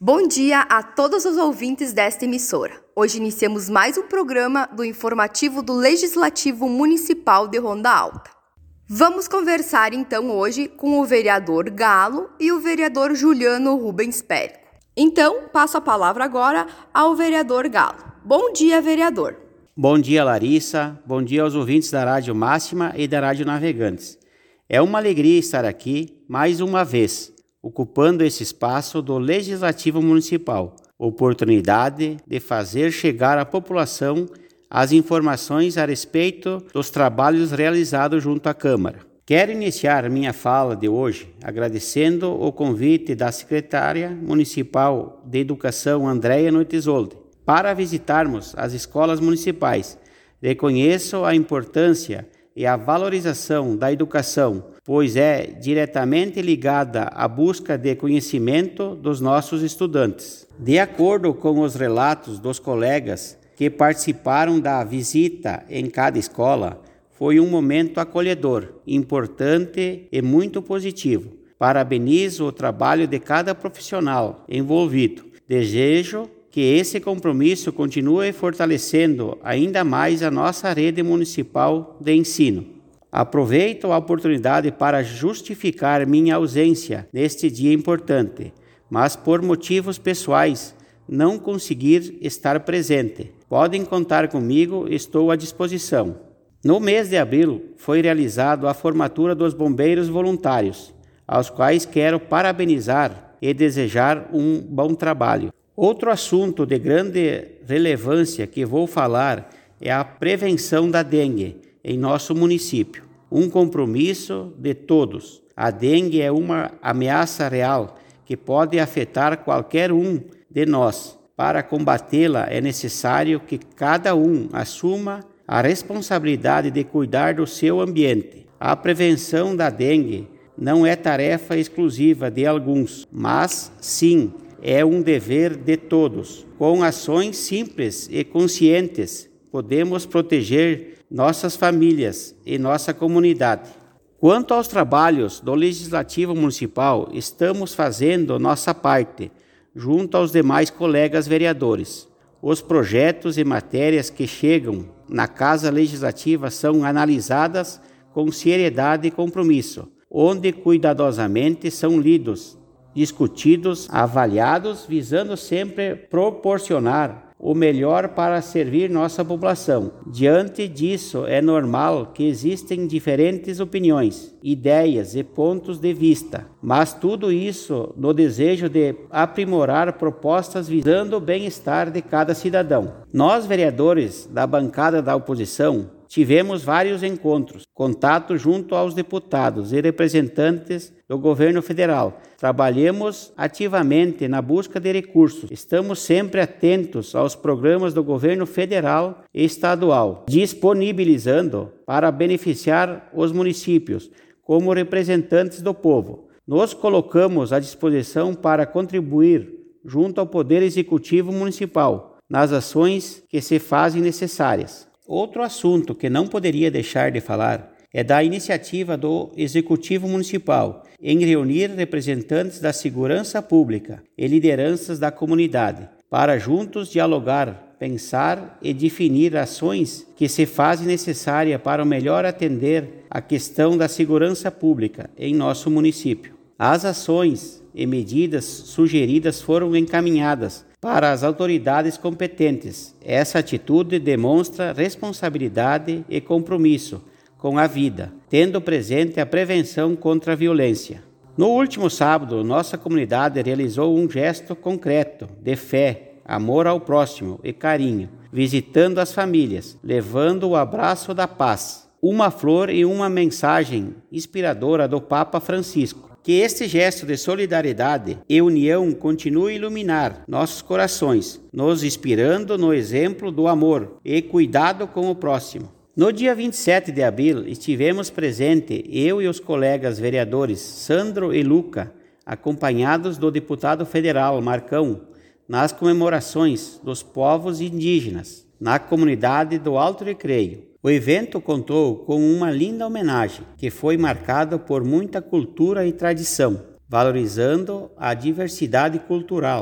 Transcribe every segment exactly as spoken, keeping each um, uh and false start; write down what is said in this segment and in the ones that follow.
Bom dia a todos os ouvintes desta emissora. Hoje iniciamos mais um programa do informativo do Legislativo Municipal de Ronda Alta. Vamos conversar então hoje com o vereador Galo e o vereador Juliano Rubens Périco. Então, passo a palavra agora ao vereador Galo. Bom dia, vereador. Bom dia, Larissa. Bom dia aos ouvintes da Rádio Máxima e da Rádio Navegantes. É uma alegria estar aqui mais uma vez, ocupando esse espaço do Legislativo Municipal, oportunidade de fazer chegar à população as informações a respeito dos trabalhos realizados junto à Câmara. Quero iniciar minha fala de hoje agradecendo o convite da secretária municipal de Educação, Andréia Noitisoldi, para visitarmos as escolas municipais. Reconheço a importância e a valorização da educação, pois é diretamente ligada à busca de conhecimento dos nossos estudantes. De acordo com os relatos dos colegas que participaram da visita em cada escola, foi um momento acolhedor, importante e muito positivo. Parabenizo o trabalho de cada profissional envolvido. Desejo que esse compromisso continue fortalecendo ainda mais a nossa rede municipal de ensino. Aproveito a oportunidade para justificar minha ausência neste dia importante, mas por motivos pessoais não conseguir estar presente. Podem contar comigo, estou à disposição. No mês de abril foi realizada a formatura dos bombeiros voluntários, aos quais quero parabenizar e desejar um bom trabalho. Outro assunto de grande relevância que vou falar é a prevenção da dengue em nosso município. Um compromisso de todos. A dengue é uma ameaça real que pode afetar qualquer um de nós. Para combatê-la é necessário que cada um assuma a responsabilidade de cuidar do seu ambiente. A prevenção da dengue não é tarefa exclusiva de alguns, mas sim é um dever de todos. Com ações simples e conscientes, podemos proteger nossas famílias e nossa comunidade. Quanto aos trabalhos do Legislativo Municipal, estamos fazendo nossa parte, junto aos demais colegas vereadores. Os projetos e matérias que chegam na Casa Legislativa são analisadas com seriedade e compromisso, onde cuidadosamente são lidos, discutidos, avaliados, visando sempre proporcionar o melhor para servir nossa população. Diante disso, é normal que existem diferentes opiniões, ideias e pontos de vista, mas tudo isso no desejo de aprimorar propostas visando o bem-estar de cada cidadão. Nós, vereadores da bancada da oposição, tivemos vários encontros, contato junto aos deputados e representantes do governo federal. Trabalhamos ativamente na busca de recursos. Estamos sempre atentos aos programas do governo federal e estadual, disponibilizando para beneficiar os municípios como representantes do povo. Nos colocamos à disposição para contribuir junto ao Poder Executivo Municipal nas ações que se fazem necessárias. Outro assunto que não poderia deixar de falar é da iniciativa do Executivo Municipal em reunir representantes da segurança pública e lideranças da comunidade para juntos dialogar, pensar e definir ações que se fazem necessárias para melhor atender a questão da segurança pública em nosso município. As ações e medidas sugeridas foram encaminhadas para as autoridades competentes. Essa atitude demonstra responsabilidade e compromisso com a vida, tendo presente a prevenção contra a violência. No último sábado, nossa comunidade realizou um gesto concreto de fé, amor ao próximo e carinho, visitando as famílias, levando o abraço da paz, uma flor e uma mensagem inspiradora do Papa Francisco. Que este gesto de solidariedade e união continue a iluminar nossos corações, nos inspirando no exemplo do amor e cuidado com o próximo. No dia vinte e sete de abril, estivemos presentes, eu e os colegas vereadores Sandro e Luca, acompanhados do deputado federal Marcão, nas comemorações dos povos indígenas, na comunidade do Alto Recreio. O evento contou com uma linda homenagem, que foi marcada por muita cultura e tradição, valorizando a diversidade cultural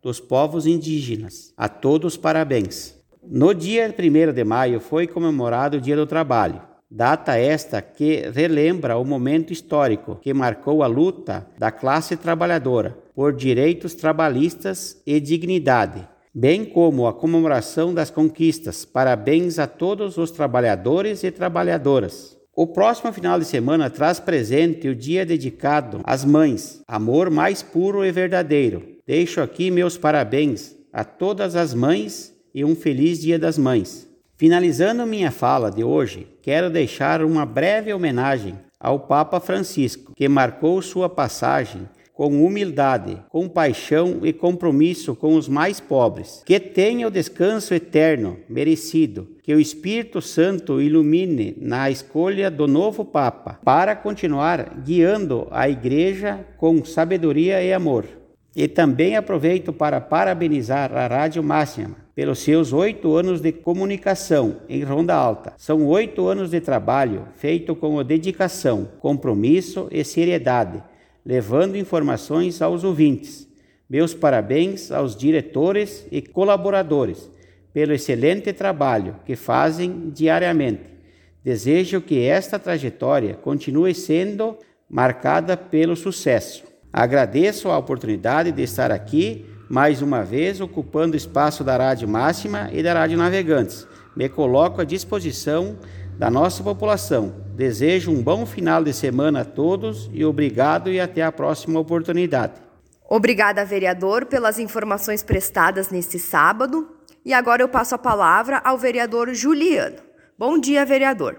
dos povos indígenas. A todos parabéns. No dia primeiro de maio foi comemorado o Dia do Trabalho. Data esta que relembra o momento histórico que marcou a luta da classe trabalhadora por direitos trabalhistas e dignidade, bem como a comemoração das conquistas. Parabéns a todos os trabalhadores e trabalhadoras. O próximo final de semana traz presente o dia dedicado às mães, amor mais puro e verdadeiro. Deixo aqui meus parabéns a todas as mães e um feliz Dia das Mães. Finalizando minha fala de hoje, quero deixar uma breve homenagem ao Papa Francisco, que marcou sua passagem com humildade, compaixão e compromisso com os mais pobres. Que tenha o descanso eterno merecido, que o Espírito Santo ilumine na escolha do novo Papa, para continuar guiando a Igreja com sabedoria e amor. E também aproveito para parabenizar a Rádio Máxima pelos seus oito anos de comunicação em Ronda Alta. São oito anos de trabalho feito com dedicação, compromisso e seriedade, levando informações aos ouvintes. Meus parabéns aos diretores e colaboradores pelo excelente trabalho que fazem diariamente. Desejo que esta trajetória continue sendo marcada pelo sucesso. Agradeço a oportunidade de estar aqui mais uma vez ocupando o espaço da Rádio Máxima e da Rádio Navegantes. Me coloco à disposição da nossa população. Desejo um bom final de semana a todos e obrigado e até a próxima oportunidade. Obrigada, vereador, pelas informações prestadas neste sábado. E agora eu passo a palavra ao vereador Juliano. Bom dia, vereador.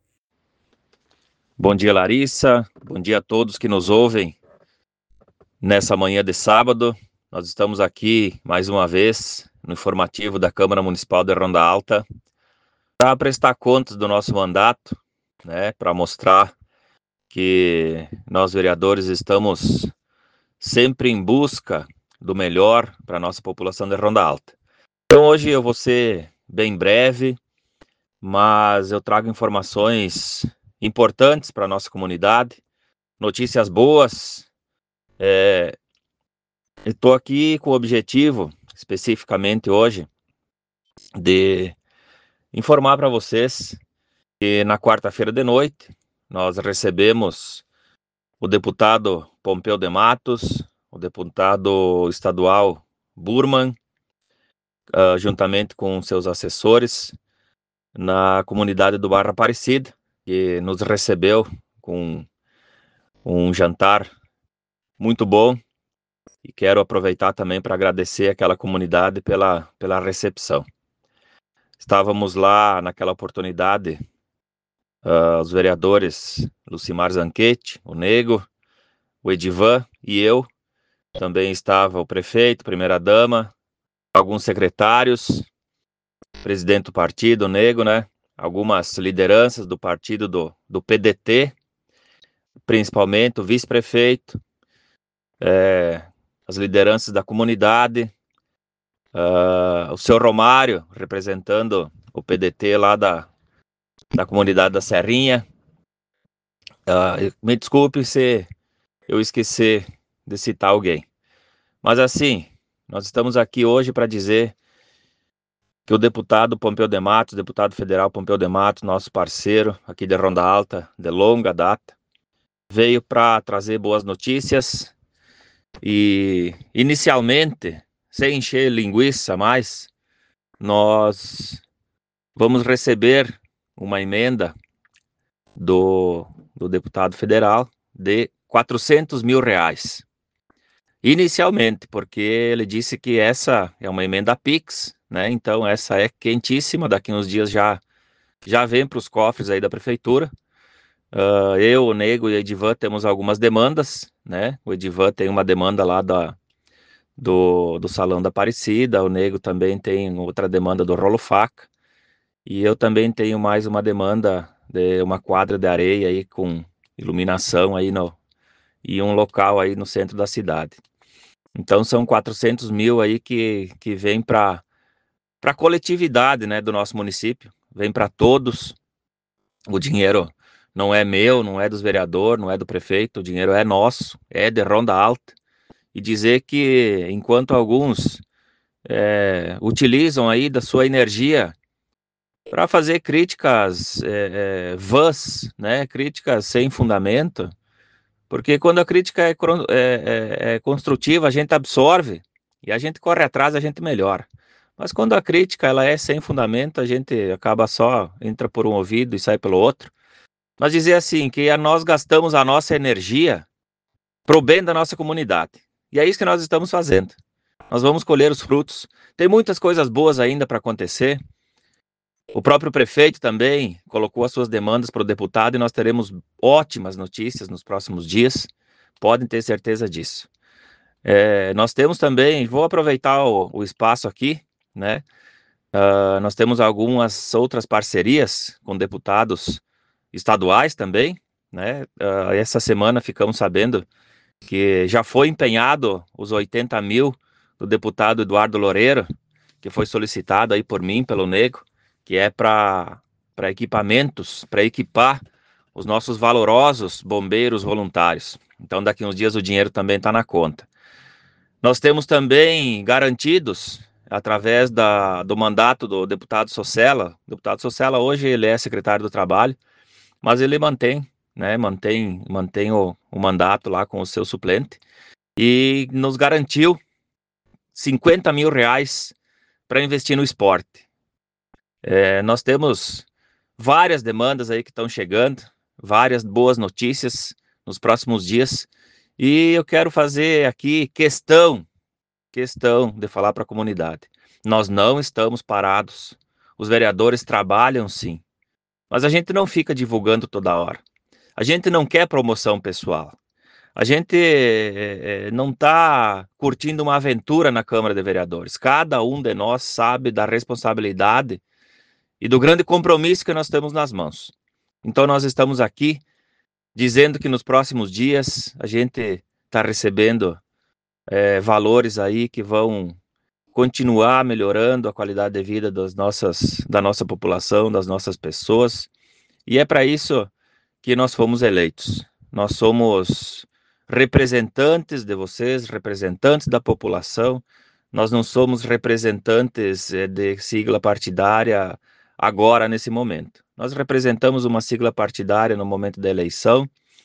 Bom dia, Larissa. Bom dia a todos que nos ouvem. Nessa manhã de sábado, nós estamos aqui mais uma vez no informativo da Câmara Municipal de Ronda Alta para prestar contas do nosso mandato, né, para mostrar que nós vereadores estamos sempre em busca do melhor para a nossa população de Ronda Alta. Então hoje eu vou ser bem breve, mas eu trago informações importantes para a nossa comunidade, notícias boas. É, estou aqui com o objetivo, especificamente hoje, de informar para vocês que na quarta-feira de noite nós recebemos o deputado Pompeu de Matos, o deputado estadual Burman, uh, juntamente com seus assessores, na comunidade do Bairro Aparecida, que nos recebeu com um jantar muito bom, e quero aproveitar também para agradecer aquela comunidade pela, pela recepção. Estávamos lá naquela oportunidade, uh, os vereadores Lucimar Zanquete, o Nego, o Edivan e eu. Também estava o prefeito, primeira-dama, alguns secretários, presidente do partido, o Nego, né? Algumas lideranças do partido do, do P D T, principalmente o vice-prefeito, É, as lideranças da comunidade, uh, o seu Romário, representando o P D T lá da, da comunidade da Serrinha. Uh, me desculpe se eu esquecer de citar alguém. Mas assim, nós estamos aqui hoje para dizer que o deputado Pompeu de Matos, deputado federal Pompeu de Matos, nosso parceiro aqui de Ronda Alta, de longa data, veio para trazer boas notícias. E inicialmente, sem encher linguiça mais, nós vamos receber uma emenda do, do deputado federal de quatrocentos mil reais. Inicialmente, porque ele disse que essa é uma emenda Pix, né? Então essa é quentíssima, daqui uns dias já, já vem para os cofres aí da prefeitura. Uh, eu, o Nego e o Edivan temos algumas demandas, né? O Edivan tem uma demanda lá da, do, do Salão da Aparecida, o Nego também tem outra demanda do Rolo Faca, e eu também tenho mais uma demanda de uma quadra de areia aí com iluminação aí no, e um local aí no centro da cidade. Então são quatrocentos mil aí que, que vem para a coletividade, né, do nosso município, vem para todos. O dinheiro não é meu, não é dos vereadores, não é do prefeito, o dinheiro é nosso, é de Ronda Alta, e dizer que enquanto alguns é, utilizam aí da sua energia para fazer críticas é, é, vãs, né, críticas sem fundamento, porque quando a crítica é, é, é construtiva, a gente absorve e a gente corre atrás, a gente melhora. Mas quando a crítica ela é sem fundamento, a gente acaba só, entra por um ouvido e sai pelo outro. Mas dizer assim, que nós gastamos a nossa energia pro bem da nossa comunidade. E é isso que nós estamos fazendo. Nós vamos colher os frutos. Tem muitas coisas boas ainda para acontecer. O próprio prefeito também colocou as suas demandas para o deputado e nós teremos ótimas notícias nos próximos dias. Podem ter certeza disso. É, nós temos também, vou aproveitar o, o espaço aqui, né? Uh, nós temos algumas outras parcerias com deputados estaduais também, né? Uh, essa semana ficamos sabendo que já foi empenhado os oitenta mil do deputado Eduardo Loureiro, que foi solicitado aí por mim, pelo Nego, que é para para equipamentos, para equipar os nossos valorosos bombeiros voluntários. Então daqui uns dias o dinheiro também está na conta. Nós temos também garantidos, através da, do mandato do deputado Socella, o deputado Socella hoje ele é secretário do Trabalho, mas ele mantém, né, mantém, mantém o, o mandato lá com o seu suplente, e nos garantiu cinquenta mil reais para investir no esporte. É, nós temos várias demandas aí que estão chegando, várias boas notícias nos próximos dias, e eu quero fazer aqui questão, questão de falar para a comunidade. Nós não estamos parados. Os vereadores trabalham sim, mas a gente não fica divulgando toda hora. A gente não quer promoção pessoal. A gente é, é, não está curtindo uma aventura na Câmara de Vereadores. Cada um de nós sabe da responsabilidade e do grande compromisso que nós temos nas mãos. Então nós estamos aqui dizendo que nos próximos dias a gente está recebendo é, valores aí que vão continuar melhorando a qualidade de vida das nossas, da nossa população, das nossas pessoas. E é para isso que nós fomos eleitos. Nós somos representantes de vocês, representantes da população. Nós não somos representantes é, de sigla partidária agora, nesse momento. Nós representamos uma sigla partidária no momento da eleição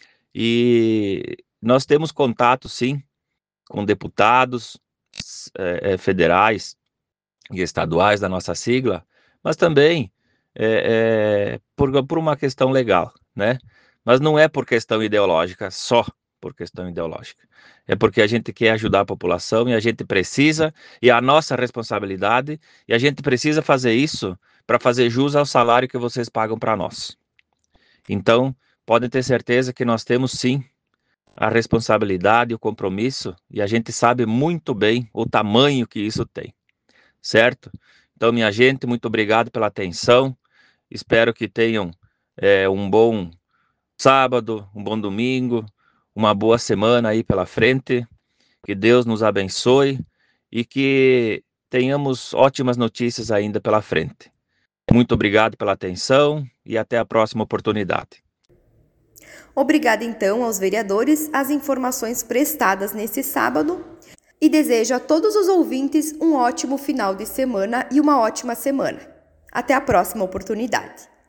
e nós temos contato, sim, com deputados é, federais e estaduais da nossa sigla, mas também é, é, por, por uma questão legal, né? Mas não é por questão ideológica, só por questão ideológica. É porque a gente quer ajudar a população e a gente precisa, e é a nossa responsabilidade, e a gente precisa fazer isso para fazer jus ao salário que vocês pagam para nós. Então, podem ter certeza que nós temos sim a responsabilidade e o compromisso, e a gente sabe muito bem o tamanho que isso tem, certo? Então, minha gente, muito obrigado pela atenção, espero que tenham é, um bom sábado, um bom domingo, uma boa semana aí pela frente, que Deus nos abençoe e que tenhamos ótimas notícias ainda pela frente. Muito obrigado pela atenção e até a próxima oportunidade. Obrigada, então, aos vereadores as informações prestadas nesse sábado e desejo a todos os ouvintes um ótimo final de semana e uma ótima semana. Até a próxima oportunidade.